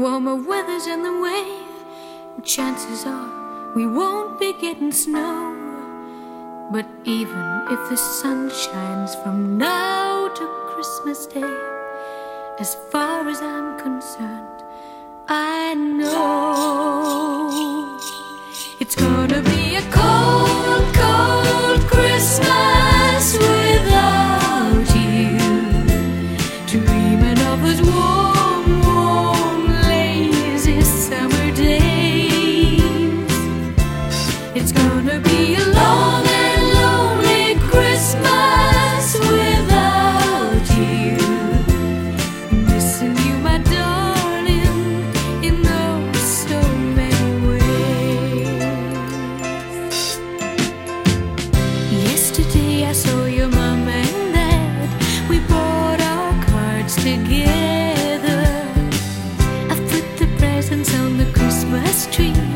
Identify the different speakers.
Speaker 1: Warmer weather's on the way. Chances are we won't be getting snow. But even if the sun shines from now to Christmas Day, as far as I'm concerned, I know it's gonna be a cold, cold Christmas without you, dreaming of those warm, warm, lazy summer days. It's gonna be a long and lonely Christmas without you, missing you, my darling, in oh so many ways. Yesterday I saw your mom and dad. We bought our cards together. I put the presents on the Christmas tree.